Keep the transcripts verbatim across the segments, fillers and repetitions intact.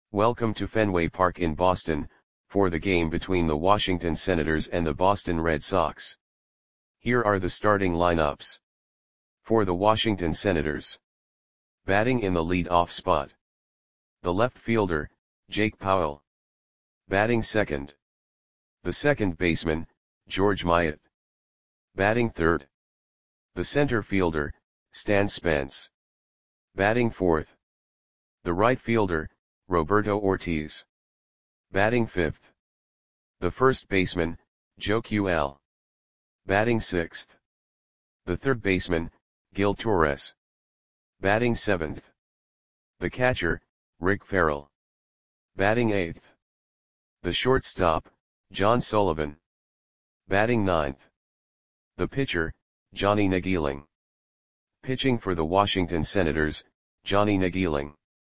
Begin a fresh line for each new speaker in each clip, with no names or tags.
Welcome to Fenway Park in Boston, for the game between the Washington Senators and the Boston Red Sox. Here are the starting lineups. For the Washington Senators. Batting in the lead-off spot. The left fielder, Jake Powell. Batting second. The second baseman, George Myatt. Batting third. The center fielder, Stan Spence. Batting fourth. The right fielder, Roberto Ortiz. Batting fifth. The first baseman, Joe Q L. Batting sixth. The third baseman, Gil Torres. Batting seventh. The catcher, Rick Farrell. Batting eighth. The shortstop, John Sullivan. Batting ninth. The pitcher, Johnny Nageeling. Pitching for the Washington Senators, Johnny Nageeling.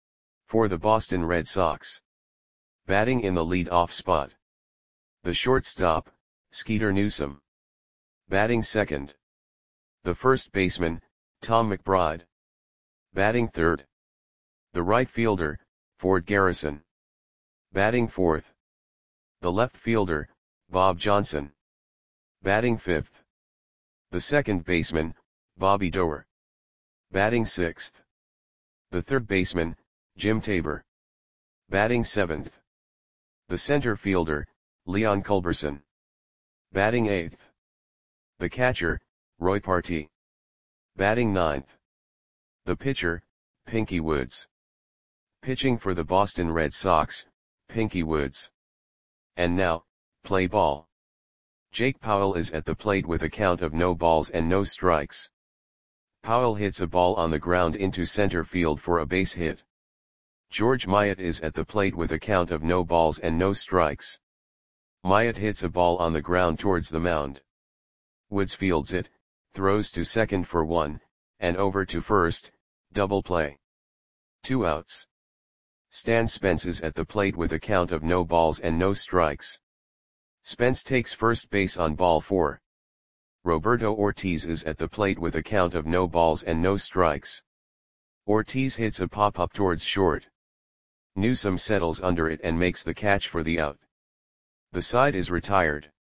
For the Boston Red Sox. Batting in the lead-off spot. The shortstop, Skeeter Newsom. Batting second. The first baseman, Tom McBride. Batting third. The right fielder, Ford Garrison. Batting fourth. The left fielder, Bob Johnson. Batting fifth. The second baseman, Bobby Doerr. Batting sixth. The third baseman, Jim Tabor. Batting seventh. The center fielder, Leon Culberson. Batting eighth. The catcher, Roy Partee. Batting ninth. The pitcher, Pinky Woods. Pitching for the Boston Red Sox, Pinky Woods. And now, play ball. Jake Powell is at the plate with a count of no balls and no strikes. Powell hits a ball on the ground into center field for a base hit. George Myatt is at the plate with a count of no balls and no strikes. Myatt hits a ball on the ground towards the mound. Woods fields it, throws to second for one, and over to first, double play. Two outs. Stan Spence is at the plate with a count of no balls and no strikes. Spence takes first base on ball four. Roberto Ortiz is at the plate with a count of no balls and no strikes. Ortiz hits a pop-up towards short. Newsom settles under it and makes the catch for the out. The side is retired.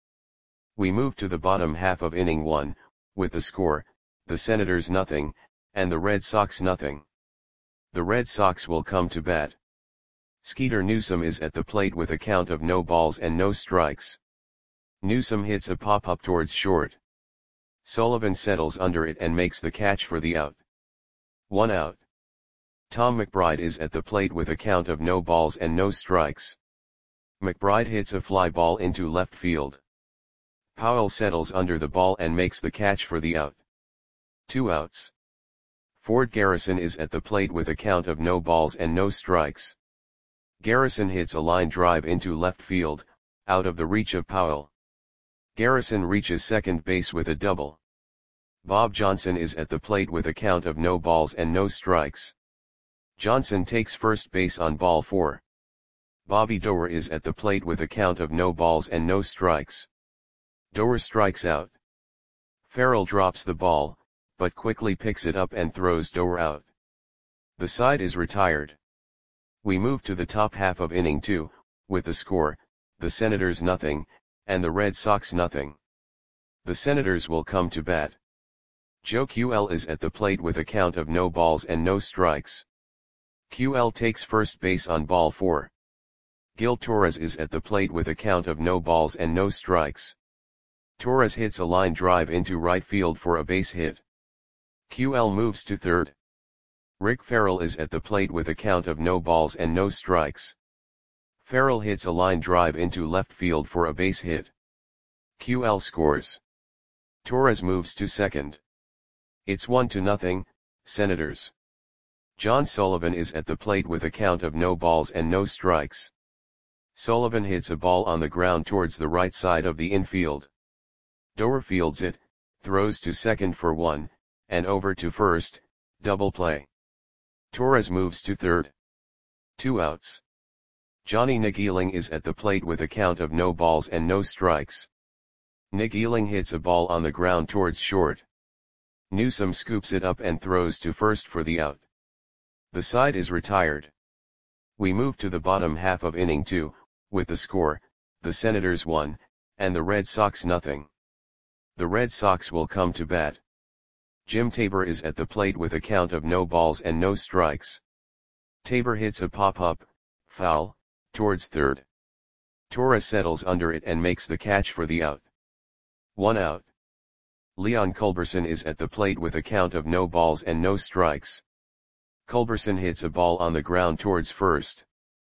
We move to the bottom half of inning one, with the score, the Senators nothing, and the Red Sox nothing. The Red Sox will come to bat. Skeeter Newsom is at the plate with a count of no balls and no strikes. Newsom hits a pop-up towards short. Sullivan settles under it and makes the catch for the out. One out. Tom McBride is at the plate with a count of no balls and no strikes. McBride hits a fly ball into left field. Powell settles under the ball and makes the catch for the out. Two outs. Ford Garrison is at the plate with a count of no balls and no strikes. Garrison hits a line drive into left field, out of the reach of Powell. Garrison reaches second base with a double. Bob Johnson is at the plate with a count of no balls and no strikes. Johnson takes first base on ball four. Bobby Doerr is at the plate with a count of no balls and no strikes. Doerr strikes out. Farrell drops the ball, but quickly picks it up and throws Doerr out. The side is retired. We move to the top half of inning two, with the score, the Senators nothing, and the Red Sox nothing. The Senators will come to bat. Joe Q L is at the plate with a count of no balls and no strikes. Q L takes first base on ball four. Gil Torres is at the plate with a count of no balls and no strikes. Torres hits a line drive into right field for a base hit. Q L moves to third. Rick Farrell is at the plate with a count of no balls and no strikes. Farrell hits a line drive into left field for a base hit. Q L scores. Torres moves to second. It's one to nothing, Senators. John Sullivan is at the plate with a count of no balls and no strikes. Sullivan hits a ball on the ground towards the right side of the infield. Doerr fields it, throws to second for one, and over to first, double play. Torres moves to third. Two outs. Johnny Nageeling is at the plate with a count of no balls and no strikes. Nageeling hits a ball on the ground towards short. Newsom scoops it up and throws to first for the out. The side is retired. We move to the bottom half of inning two, with the score, the Senators one, and the Red Sox nothing. The Red Sox will come to bat. Jim Tabor is at the plate with a count of no balls and no strikes. Tabor hits a pop-up, foul, towards third. Torres settles under it and makes the catch for the out. One out. Leon Culberson is at the plate with a count of no balls and no strikes. Culberson hits a ball on the ground towards first.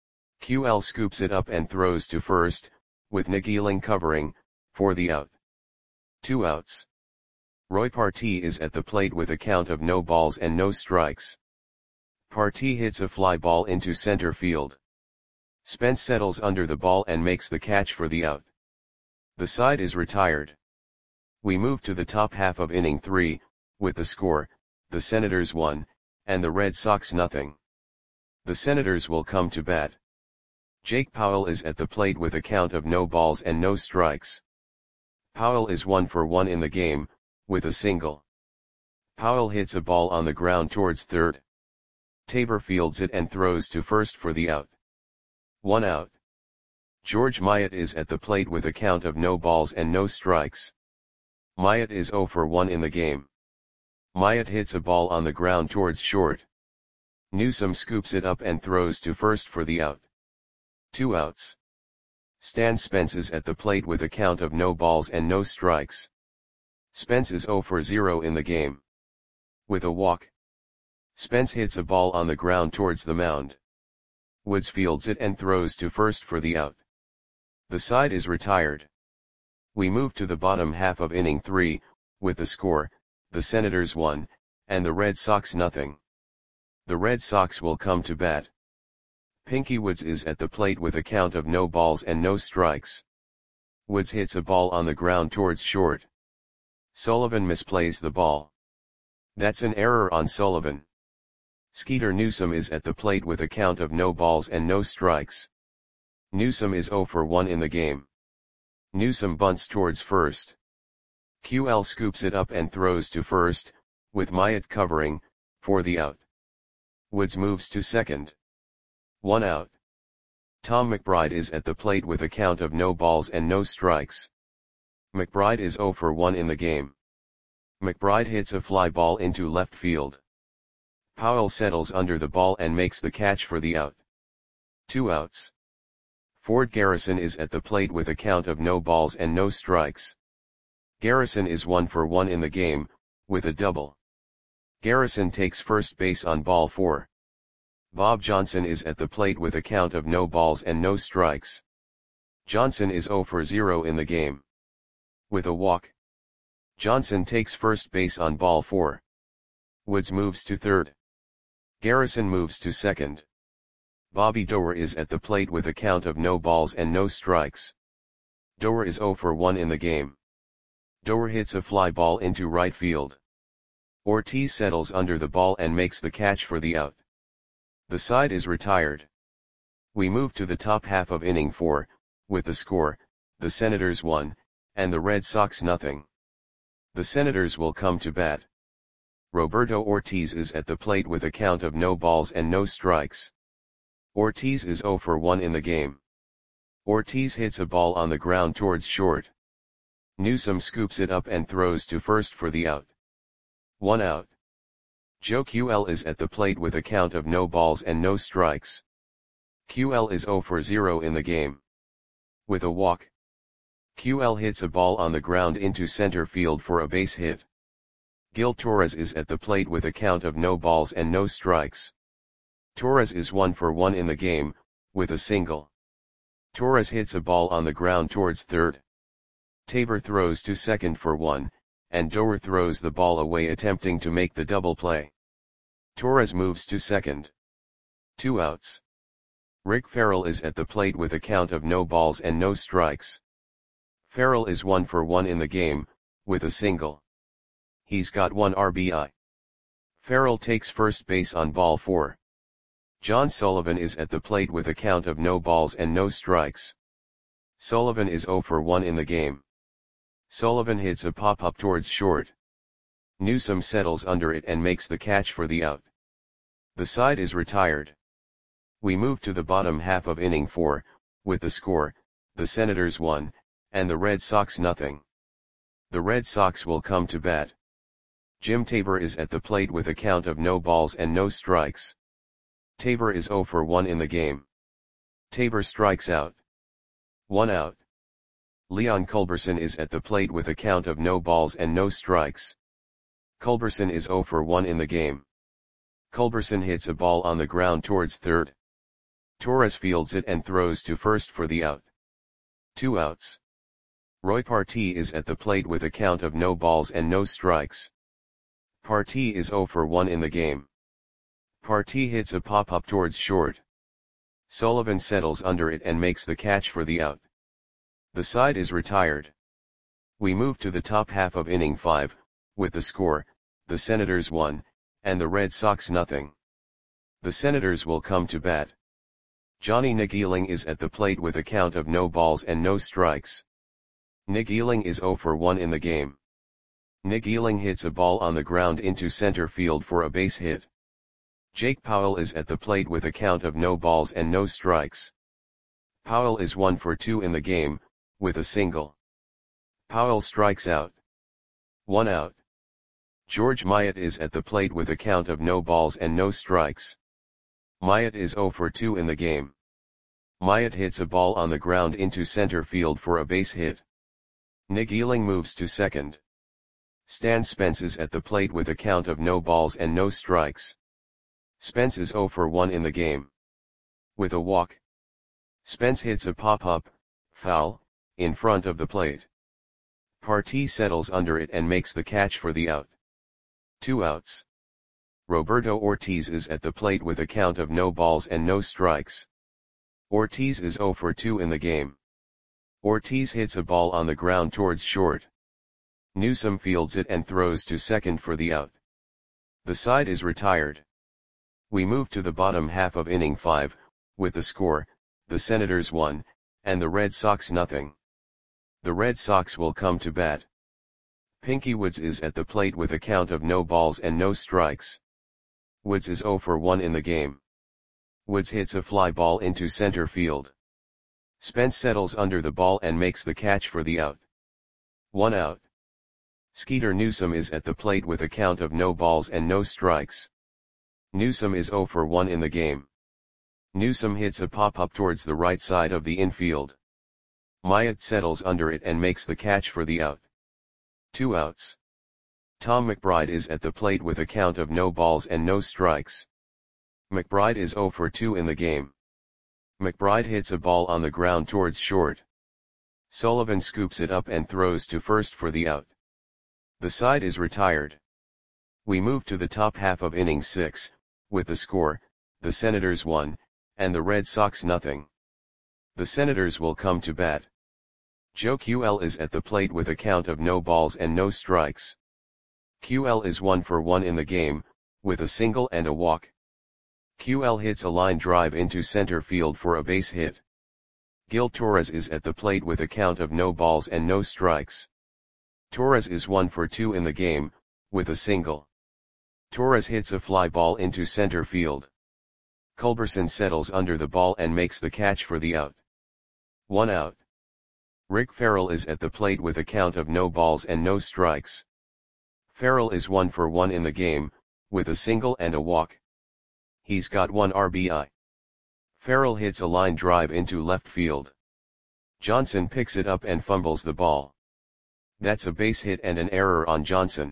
Q L scoops it up and throws to first, with Nick Ealing covering, for the out. Two outs. Roy Partee is at the plate with a count of no balls and no strikes. Partee hits a fly ball into center field. Spence settles under the ball and makes the catch for the out. The side is retired. We move to the top half of inning three, with the score, the Senators one, and the Red Sox nothing. The Senators will come to bat. Jake Powell is at the plate with a count of no balls and no strikes. Powell is one for one in the game, with a single. Powell hits a ball on the ground towards third. Tabor fields it and throws to first for the out. One out. George Myatt is at the plate with a count of no balls and no strikes. Myatt is zero for one in the game. Myatt hits a ball on the ground towards short. Newsom scoops it up and throws to first for the out. Two outs. Stan Spence is at the plate with a count of no balls and no strikes. Spence is zero for zero in the game. With a walk. Spence hits a ball on the ground towards the mound. Woods fields it and throws to first for the out. The side is retired. We move to the bottom half of inning three, with the score, the Senators one, and the Red Sox nothing. The Red Sox will come to bat. Pinky Woods is at the plate with a count of no balls and no strikes. Woods hits a ball on the ground towards short. Sullivan misplays the ball. That's an error on Sullivan. Skeeter Newsom is at the plate with a count of no balls and no strikes. Newsom is zero for one in the game. Newsom bunts towards first. Q L scoops it up and throws to first, with Myatt covering, for the out. Woods moves to second. One out. Tom McBride is at the plate with a count of no balls and no strikes. McBride is zero for one in the game. McBride hits a fly ball into left field. Powell settles under the ball and makes the catch for the out. Two outs. Ford Garrison is at the plate with a count of no balls and no strikes. Garrison is one for one in the game, with a double. Garrison takes first base on ball four. Bob Johnson is at the plate with a count of no balls and no strikes. Johnson is zero for zero in the game. With a walk. Johnson takes first base on ball four. Woods moves to third. Garrison moves to second. Bobby Doerr is at the plate with a count of no balls and no strikes. Doerr is zero for one in the game. Doerr hits a fly ball into right field. Ortiz settles under the ball and makes the catch for the out. The side is retired. We move to the top half of inning four, with the score, the Senators one, and the Red Sox nothing. The Senators will come to bat. Roberto Ortiz is at the plate with a count of no balls and no strikes. Ortiz is zero for one in the game. Ortiz hits a ball on the ground towards short. Newsom scoops it up and throws to first for the out. One out. Joe Q L is at the plate with a count of no balls and no strikes. Q L is zero for zero in the game. With a walk. Q L hits a ball on the ground into center field for a base hit. Gil Torres is at the plate with a count of no balls and no strikes. Torres is one for one in the game, with a single. Torres hits a ball on the ground towards third. Tabor throws to second for one, and Doerr throws the ball away attempting to make the double play. Torres moves to second. Two outs. Rick Farrell is at the plate with a count of no balls and no strikes. Farrell is one for one in the game, with a single. He's got one R B I. Farrell takes first base on ball four. John Sullivan is at the plate with a count of no balls and no strikes. Sullivan is zero for one in the game. Sullivan hits a pop-up towards short. Newsom settles under it and makes the catch for the out. The side is retired. We move to the bottom half of inning four, with the score, the Senators one, and the Red Sox nothing. The Red Sox will come to bat. Jim Tabor is at the plate with a count of no balls and no strikes. Tabor is oh for one in the game. Tabor strikes out. One out. Leon Culberson is at the plate with a count of no balls and no strikes. Culberson is oh for one in the game. Culberson hits a ball on the ground towards third. Torres fields it and throws to first for the out. Two outs. Roy Partee is at the plate with a count of no balls and no strikes. Partee is oh for one in the game. Partee hits a pop-up towards short. Sullivan settles under it and makes the catch for the out. The side is retired. We move to the top half of inning five, with the score, the Senators one, and the Red Sox nothing. The Senators will come to bat. Johnny Nageeling is at the plate with a count of no balls and no strikes. Nageeling is oh for one in the game. Nageeling hits a ball on the ground into center field for a base hit. Jake Powell is at the plate with a count of no balls and no strikes. Powell is one for two in the game, with a single. Powell strikes out. One out. George Myatt is at the plate with a count of no balls and no strikes. Myatt is oh for two in the game. Myatt hits a ball on the ground into center field for a base hit. Nageeling moves to second. Stan Spence is at the plate with a count of no balls and no strikes. Spence is oh for one in the game. With a walk. Spence hits a pop-up, foul, in front of the plate. Partee settles under it and makes the catch for the out. Two outs. Roberto Ortiz is at the plate with a count of no balls and no strikes. Ortiz is oh for two in the game. Ortiz hits a ball on the ground towards short. Newsome fields it and throws to second for the out. The side is retired. We move to the bottom half of inning five, with the score, the Senators one, and the Red Sox nothing. The Red Sox will come to bat. Pinky Woods is at the plate with a count of no balls and no strikes. Woods is oh for one in the game. Woods hits a fly ball into center field. Spence settles under the ball and makes the catch for the out. One out. Skeeter Newsome is at the plate with a count of no balls and no strikes. Newsome is oh for one in the game. Newsome hits a pop-up towards the right side of the infield. Myatt settles under it and makes the catch for the out. Two outs. Tom McBride is at the plate with a count of no balls and no strikes. McBride is oh for two in the game. McBride hits a ball on the ground towards short. Sullivan scoops it up and throws to first for the out. The side is retired. We move to the top half of inning six, with the score, the Senators one, and the Red Sox nothing. The Senators will come to bat. Joe Q L is at the plate with a count of no balls and no strikes. Q L is one for one in the game, with a single and a walk. Q L hits a line drive into center field for a base hit. Gil Torres is at the plate with a count of no balls and no strikes. Torres is one for two in the game, with a single. Torres hits a fly ball into center field. Culberson settles under the ball and makes the catch for the out. One out. Rick Farrell is at the plate with a count of no balls and no strikes. Farrell is one for one in the game, with a single and a walk. He's got one R B I. Farrell hits a line drive into left field. Johnson picks it up and fumbles the ball. That's a base hit and an error on Johnson.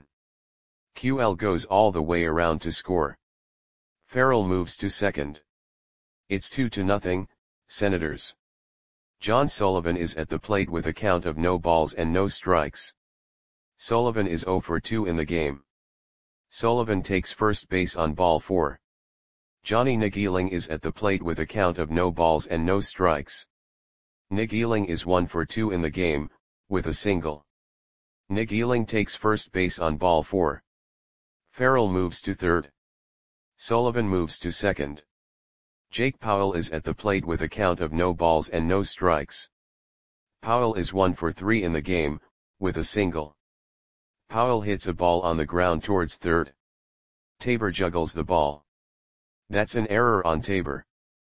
Q L goes all the way around to score. Farrell moves to second. It's two to nothing, Senators. John Sullivan is at the plate with a count of no balls and no strikes. Sullivan is oh for two in the game. Sullivan takes first base on ball four. Johnny Nageeling is at the plate with a count of no balls and no strikes. Nageeling is one for two in the game, with a single. Nageeling takes first base on ball four. Farrell moves to third. Sullivan moves to second. Jake Powell is at the plate with a count of no balls and no strikes. Powell is one for three in the game, with a single. Powell hits a ball on the ground towards third. Tabor juggles the ball. That's an error on Tabor.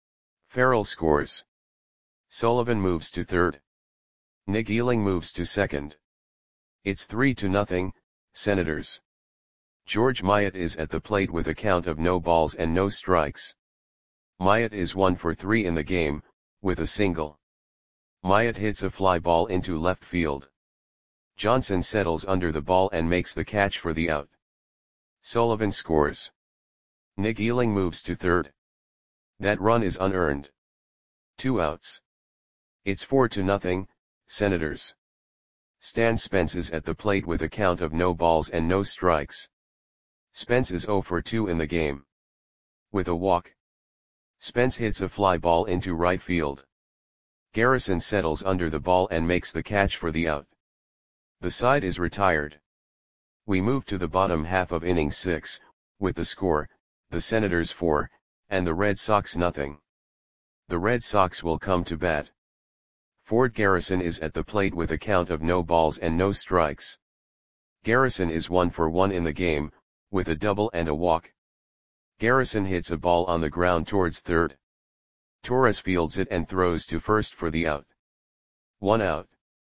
Farrell scores. Sullivan moves to third. Nick Ealing moves to second. It's three to nothing, Senators. George Myatt is at the plate with a count of no balls and no strikes. Myatt is one for three in the game, with a single. Myatt hits a fly ball into left field. Johnson settles under the ball and makes the catch for the out. Sullivan scores. Nick Ealing moves to third. That run is unearned. Two outs. It's four to nothing, Senators. Stan Spence is at the plate with a count of no balls and no strikes. Spence is zero for two in the game. With a walk. Spence hits a fly ball into right field. Garrison settles under the ball and makes the catch for the out. The side is retired. We move to the bottom half of inning six, with the score, the Senators four, and the Red Sox nothing. The Red Sox will come to bat. Ford Garrison is at the plate with a count of no balls and no strikes. Garrison is one for one in the game, with a double and a walk. Garrison hits a ball on the ground towards third. Torres fields it and throws to first for the out. One out.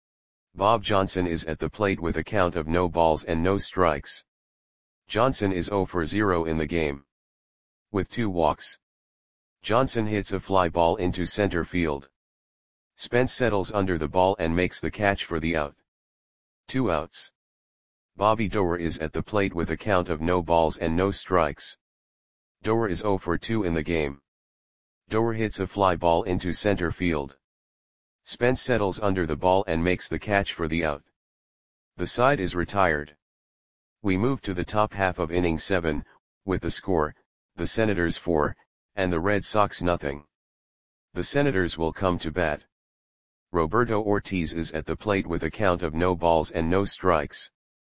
Bob Johnson is at the plate with a count of no balls and no strikes. Johnson is zero for zero in the game. With two walks. Johnson hits a fly ball into center field. Spence settles under the ball and makes the catch for the out. Two outs. Bobby Doerr is at the plate with a count of no balls and no strikes. Doerr is zero for two in the game. Doerr hits a fly ball into center field. Spence settles under the ball and makes the catch for the out. The side is retired. We move to the top half of inning seven, with the score, the Senators four, and the Red Sox nothing. The Senators will come to bat. Roberto Ortiz is at the plate with a count of no balls and no strikes.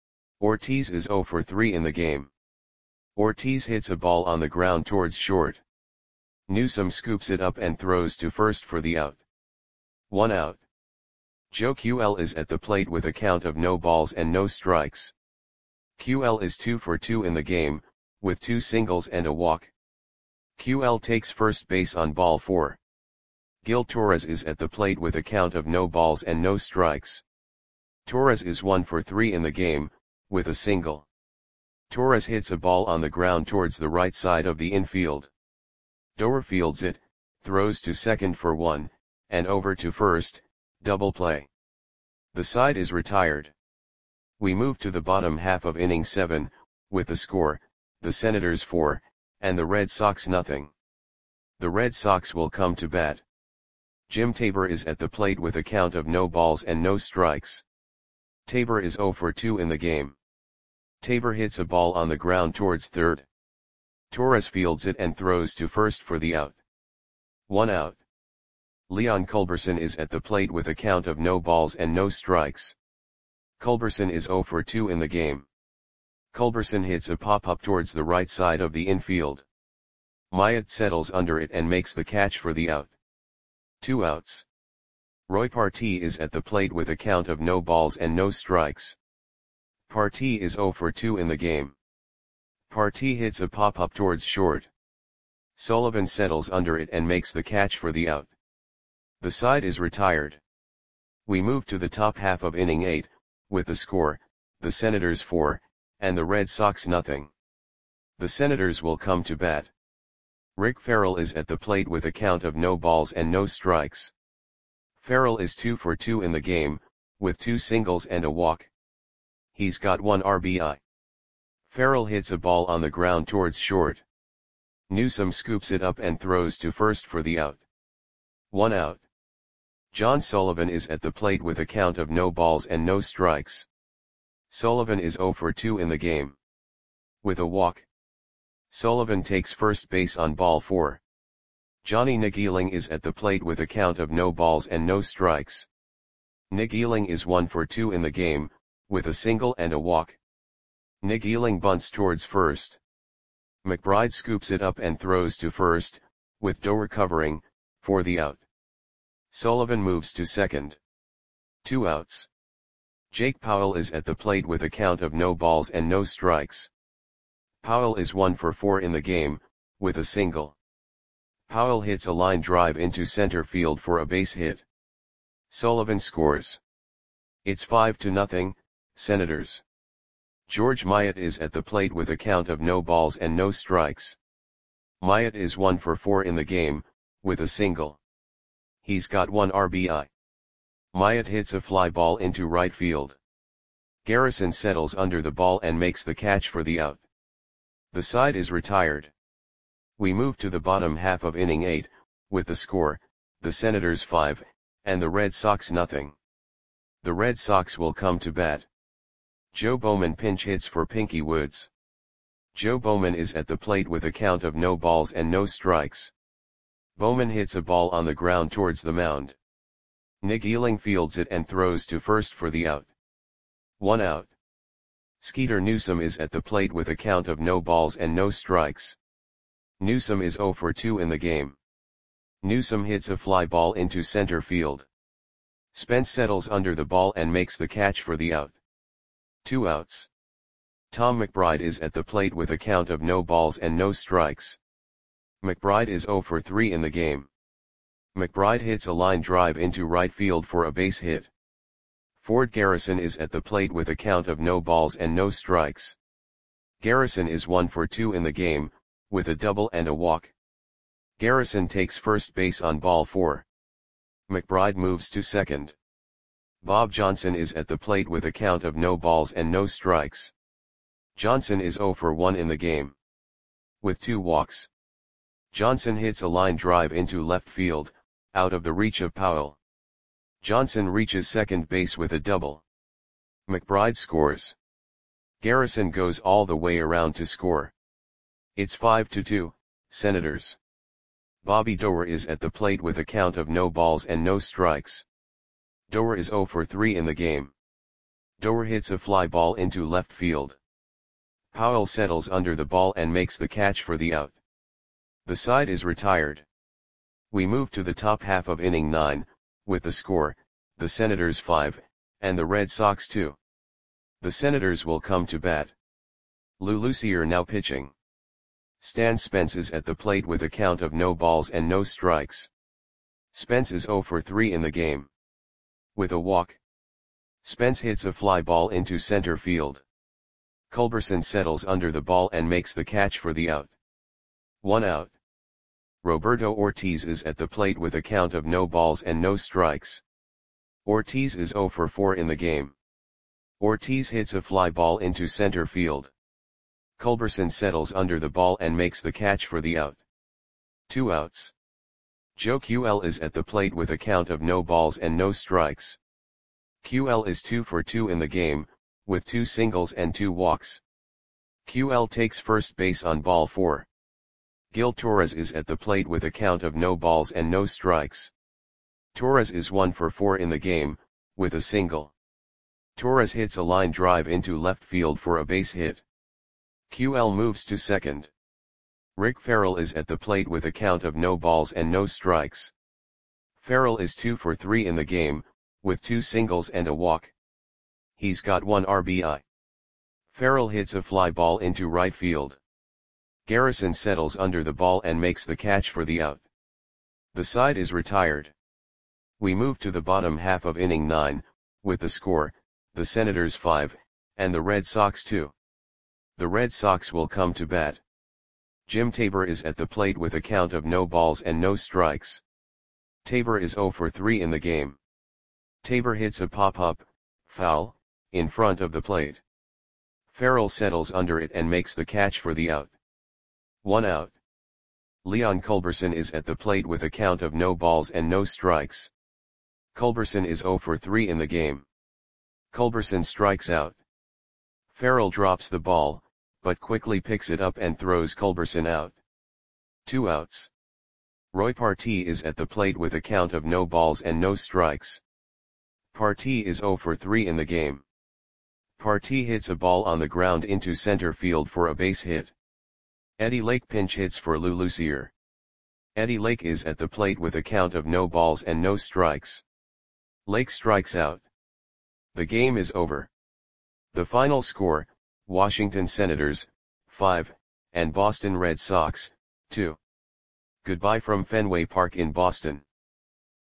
Ortiz is zero for three in the game. Ortiz hits a ball on the ground towards short. Newsome scoops it up and throws to first for the out. One out. Joe Q L is at the plate with a count of no balls and no strikes. Q L is two for two in the game, with two singles and a walk. Q L takes first base on ball four. Gil Torres is at the plate with a count of no balls and no strikes. Torres is one for three in the game, with a single. Torres hits a ball on the ground towards the right side of the infield. Doerr fields it, throws to second for one, and over to first, double play. The side is retired. We move to the bottom half of inning seven, with the score, the Senators four, and the Red Sox nothing. The Red Sox will come to bat. Jim Tabor is at the plate with a count of no balls and no strikes. Tabor is zero for two in the game. Tabor hits a ball on the ground towards third. Torres fields it and throws to first for the out. One out. Leon Culberson is at the plate with a count of no balls and no strikes. Culberson is zero for two in the game. Culberson hits a pop-up towards the right side of the infield. Myatt settles under it and makes the catch for the out. Two outs. Roy Partee is at the plate with a count of no balls and no strikes. Partee is zero for two in the game. Partee hits a pop-up towards short. Sullivan settles under it and makes the catch for the out. The side is retired. We move to the top half of inning eight, with the score, the Senators four, and the Red Sox nothing. The Senators will come to bat. Rick Farrell is at the plate with a count of no balls and no strikes. Farrell is two for two in the game, with two singles and a walk. He's got one R B I. Farrell hits a ball on the ground towards short. Newsome scoops it up and throws to first for the out. One out. John Sullivan is at the plate with a count of no balls and no strikes. Sullivan is zero for two in the game. With a walk. Sullivan takes first base on ball four. Johnny Nick Ealing is at the plate with a count of no balls and no strikes. Nick Ealing is one for two in the game, with a single and a walk. Nick Ealing bunts towards first. McBride scoops it up and throws to first, with Doerr covering, for the out. Sullivan moves to second. Two outs. Jake Powell is at the plate with a count of no balls and no strikes. Powell is one for four in the game, with a single. Powell hits a line drive into center field for a base hit. Sullivan scores. It's five to nothing, Senators. George Myatt is at the plate with a count of no balls and no strikes. Myatt is one for four in the game, with a single. He's got one R B I. Myatt hits a fly ball into right field. Garrison settles under the ball and makes the catch for the out. The side is retired. We move to the bottom half of inning eight, with the score, the Senators five, and the Red Sox nothing. The Red Sox will come to bat. Joe Bowman pinch hits for Pinky Woods. Joe Bowman is at the plate with a count of no balls and no strikes. Bowman hits a ball on the ground towards the mound. Nick Ealing fields it and throws to first for the out. One out. Skeeter Newsom is at the plate with a count of no balls and no strikes. Newsom is oh for two in the game. Newsom hits a fly ball into center field. Spence settles under the ball and makes the catch for the out. Two outs. Tom McBride is at the plate with a count of no balls and no strikes. McBride is oh for three in the game. McBride hits a line drive into right field for a base hit. Ford Garrison is at the plate with a count of no balls and no strikes. Garrison is one for two in the game, with a double and a walk. Garrison takes first base on ball four. McBride moves to second. Bob Johnson is at the plate with a count of no balls and no strikes. Johnson is oh for one in the game, with two walks. Johnson hits a line drive into left field, out of the reach of Powell. Johnson reaches second base with a double. McBride scores. Garrison goes all the way around to score. It's five to two, Senators. Bobby Doerr is at the plate with a count of no balls and no strikes. Doerr is oh for three in the game. Doerr hits a fly ball into left field. Powell settles under the ball and makes the catch for the out. The side is retired. We move to the top half of inning nine, with the score, the Senators five, and the Red Sox two. The Senators will come to bat. Lou Lucier now pitching. Stan Spence is at the plate with a count of no balls and no strikes. Spence is oh for three in the game, with a walk. Spence hits a fly ball into center field. Culberson settles under the ball and makes the catch for the out. One out. Roberto Ortiz is at the plate with a count of no balls and no strikes. Ortiz is oh for four in the game. Ortiz hits a fly ball into center field. Culberson settles under the ball and makes the catch for the out. Two outs. Joe Q L is at the plate with a count of no balls and no strikes. Q L is two for two in the game, with two singles and two walks. Q L takes first base on ball four. Gil Torres is at the plate with a count of no balls and no strikes. Torres is one for four in the game, with a single. Torres hits a line drive into left field for a base hit. Q L moves to second. Rick Farrell is at the plate with a count of no balls and no strikes. Farrell is two for three in the game, with two singles and a walk. He's got one R B I. Farrell hits a fly ball into right field. Garrison settles under the ball and makes the catch for the out. The side is retired. We move to the bottom half of inning nine, with the score, the Senators five, and the Red Sox two. The Red Sox will come to bat. Jim Tabor is at the plate with a count of no balls and no strikes. Tabor is oh for three in the game. Tabor hits a pop-up, foul, in front of the plate. Farrell settles under it and makes the catch for the out. One out. Leon Culberson is at the plate with a count of no balls and no strikes. Culberson is oh for three in the game. Culberson strikes out. Farrell drops the ball, but quickly picks it up and throws Culberson out. Two outs. Roy Partee is at the plate with a count of no balls and no strikes. Partee is oh for three in the game. Partee hits a ball on the ground into center field for a base hit. Eddie Lake pinch hits for Lou Lucier. Eddie Lake is at the plate with a count of no balls and no strikes. Lake strikes out. The game is over. The final score, Washington Senators, five, and Boston Red Sox, two. Goodbye from Fenway Park in Boston.